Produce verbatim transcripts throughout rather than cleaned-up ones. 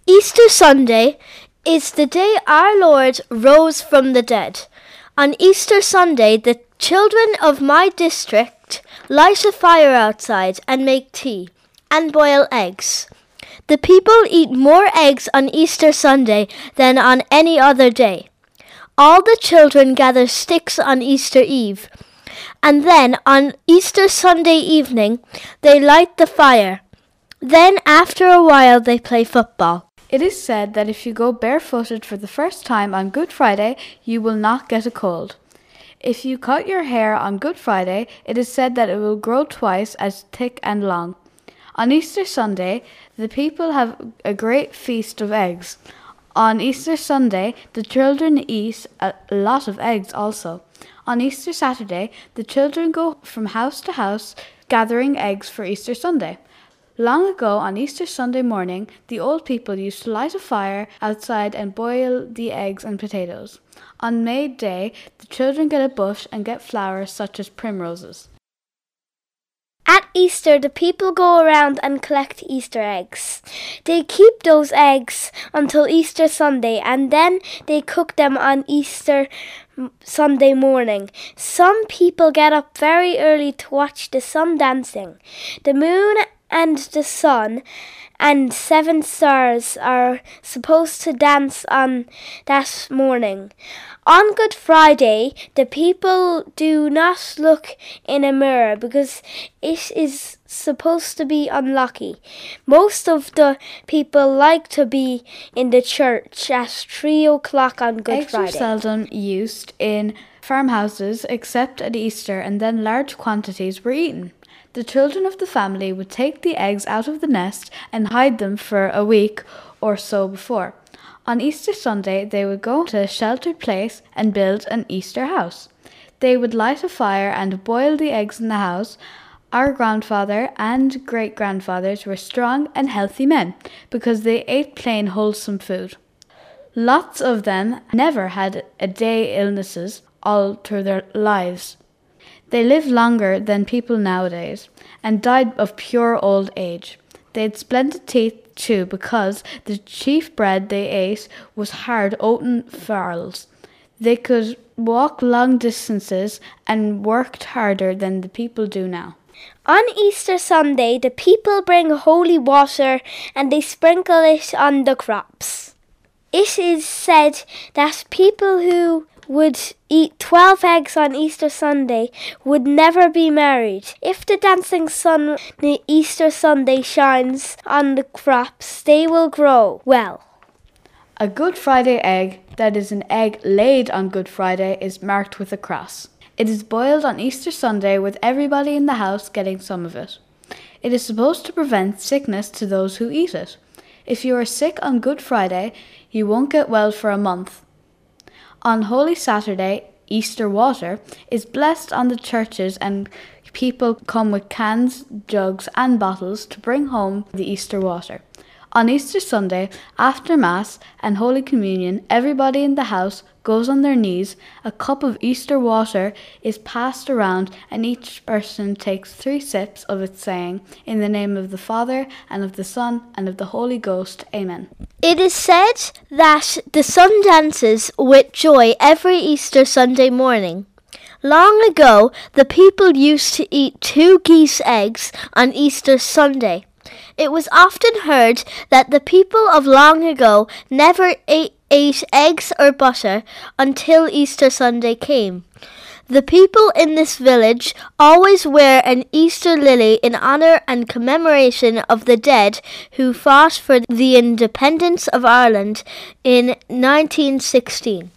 Easter Sunday is the day our Lord rose from the dead. On Easter Sunday, the children of my district light a fire outside and make tea and boil eggs. The people eat more eggs on Easter Sunday than on any other day. All the children gather sticks on Easter Eve, and then on Easter Sunday evening they light the fire. Then after a while they play football. It is said that if you go barefooted for the first time on Good Friday, you will not get a cold. If you cut your hair on Good Friday, it is said that it will grow twice as thick and long. On Easter Sunday, the people have a great feast of eggs. On Easter Sunday, the children eat a lot of eggs also. On Easter Saturday, the children go from house to house gathering eggs for Easter Sunday. Long ago, on Easter Sunday morning, the old people used to light a fire outside and boil the eggs and potatoes. On May Day, the children get a bush and get flowers such as primroses. At Easter, the people go around and collect Easter eggs. They keep those eggs until Easter Sunday, and then they cook them on Easter Sunday morning. Some people get up very early to watch the sun dancing. The moon and the sun and seven stars are supposed to dance on that morning. On Good Friday, the people do not look in a mirror because it is supposed to be unlucky. Most of the people like to be in the church at three o'clock on Good Eggs Friday. Eggs are seldom used in farmhouses except at Easter, and then large quantities were eaten. The children of the family would take the eggs out of the nest and hide them for a week or so before. On Easter Sunday, they would go to a sheltered place and build an Easter house. They would light a fire and boil the eggs in the house. Our grandfather and great-grandfathers were strong and healthy men because they ate plain, wholesome food. Lots of them never had a day illnesses all through their lives. They lived longer than people nowadays and died of pure old age. They had splendid teeth too because the chief bread they ate was hard oaten farls. They could walk long distances and worked harder than the people do now. On Easter Sunday, the people bring holy water and they sprinkle it on the crops. It is said that people who would eat twelve eggs on Easter Sunday would never be married. If the dancing sun on Easter Sunday shines on the crops, they will grow well. A Good Friday egg, that is an egg laid on Good Friday, is marked with a cross. It is boiled on Easter Sunday with everybody in the house getting some of it. It is supposed to prevent sickness to those who eat it. If you are sick on Good Friday, you won't get well for a month. On Holy Saturday, Easter water is blessed on the churches and people come with cans, jugs and bottles to bring home the Easter water. On Easter Sunday, after Mass and Holy Communion, everybody in the house goes on their knees, a cup of Easter water is passed around and each person takes three sips of it saying, "In the name of the Father, and of the Son, and of the Holy Ghost, Amen." It is said that the sun dances with joy every Easter Sunday morning. Long ago, the people used to eat two geese eggs on Easter Sunday. It was often heard that the people of long ago never ate, ate eggs or butter until Easter Sunday came. The people in this village always wear an Easter lily in honor and commemoration of the dead who fought for the independence of Ireland in nineteen sixteen.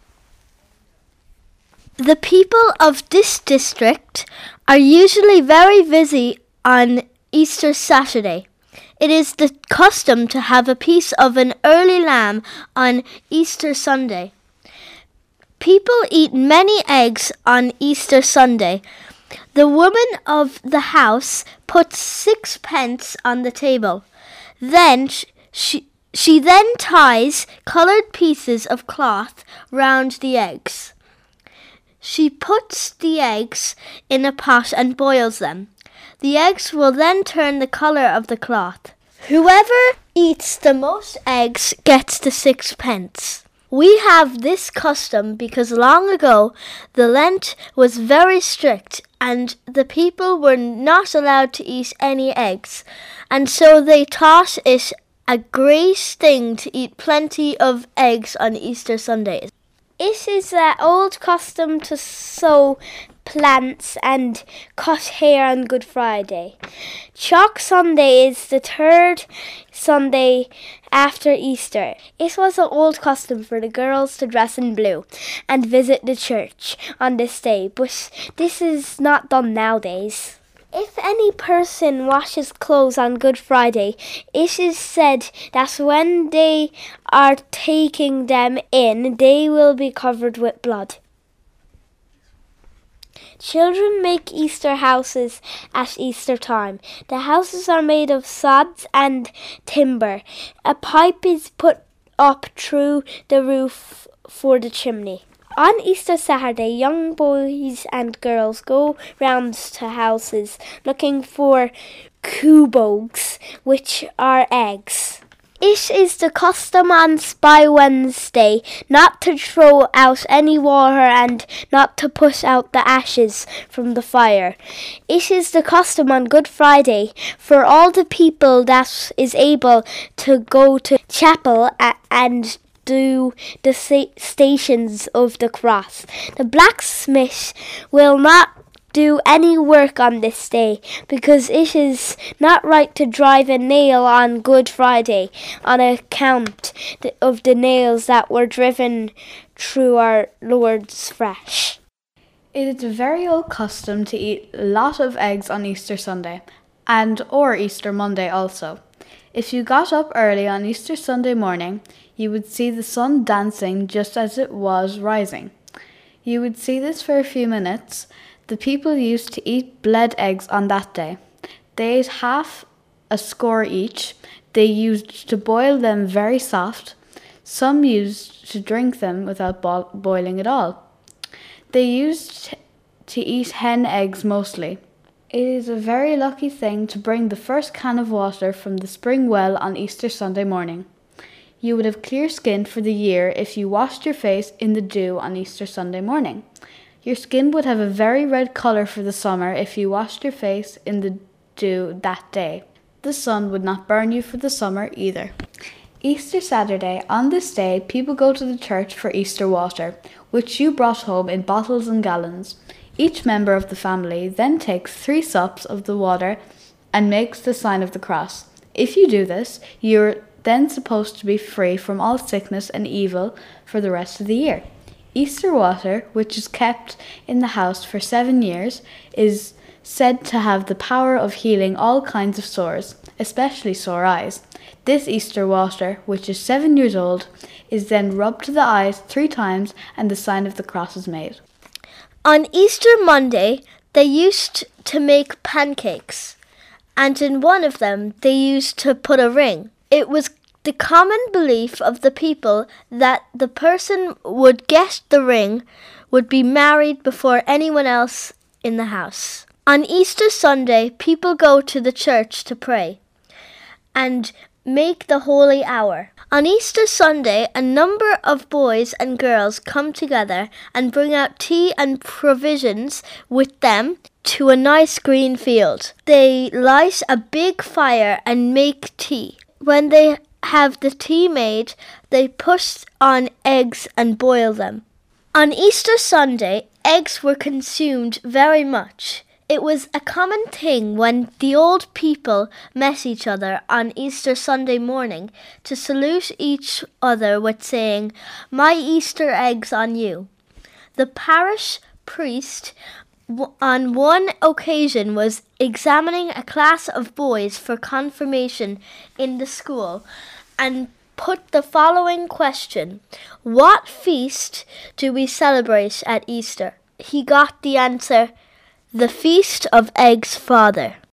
The people of this district are usually very busy on Easter Saturday. It is the custom to have a piece of an early lamb on Easter Sunday. People eat many eggs on Easter Sunday. The woman of the house puts sixpence on the table. Then she, she then ties coloured pieces of cloth round the eggs. She puts the eggs in a pot and boils them. The eggs will then turn the colour of the cloth. Whoever eats the most eggs gets the sixpence. We have this custom because long ago the Lent was very strict and the people were not allowed to eat any eggs, and so they thought it a great thing to eat plenty of eggs on Easter Sundays. It is an old custom to sow plants and cut hair on Good Friday. Chalk Sunday is the third Sunday after Easter. It was an old custom for the girls to dress in blue and visit the church on this day, but this is not done nowadays. If any person washes clothes on Good Friday, it is said that when they are taking them in, they will be covered with blood. Children make Easter houses at Easter time. The houses are made of sods and timber. A pipe is put up through the roof for the chimney. On Easter Saturday, young boys and girls go round to houses looking for kubogs, which are eggs. It is the custom on Spy Wednesday not to throw out any water and not to put out the ashes from the fire. It is the custom on Good Friday for all the people that is able to go to chapel and do the Stations of the Cross. The blacksmith will not do any work on this day because it is not right to drive a nail on Good Friday on account of the nails that were driven through our Lord's flesh. It is a very old custom to eat a lot of eggs on Easter Sunday and or Easter Monday also. If you got up early on Easter Sunday morning, you would see the sun dancing just as it was rising. You would see this for a few minutes. The people used to eat bled eggs on that day. They ate half a score each. They used to boil them very soft. Some used to drink them without bo- boiling at all. They used to eat hen eggs mostly. It is a very lucky thing to bring the first can of water from the spring well on Easter Sunday morning. You would have clear skin for the year if you washed your face in the dew on Easter Sunday morning. Your skin would have a very red colour for the summer if you washed your face in the dew that day. The sun would not burn you for the summer either. Easter Saturday, on this day, people go to the church for Easter water, which you brought home in bottles and gallons. Each member of the family then takes three sups of the water and makes the sign of the cross. If you do this, you're then supposed to be free from all sickness and evil for the rest of the year. Easter water, which is kept in the house for seven years, is said to have the power of healing all kinds of sores, especially sore eyes. This Easter water, which is seven years old, is then rubbed to the eyes three times and the sign of the cross is made. On Easter Monday, they used to make pancakes, and in one of them they used to put a ring. It was the common belief of the people that the person would get the ring would be married before anyone else in the house. On Easter Sunday, people go to the church to pray and make the holy hour. On Easter Sunday, a number of boys and girls come together and bring out tea and provisions with them to a nice green field. They light a big fire and make tea. When they have the tea made, they put on eggs and boil them. On Easter Sunday, eggs were consumed very much. It was a common thing when the old people met each other on Easter Sunday morning to salute each other with saying, "My Easter eggs on you." The parish priest on one occasion was examining a class of boys for confirmation in the school and put the following question: "What feast do we celebrate at Easter?" He got the answer, "The Feast of Eggs, Father."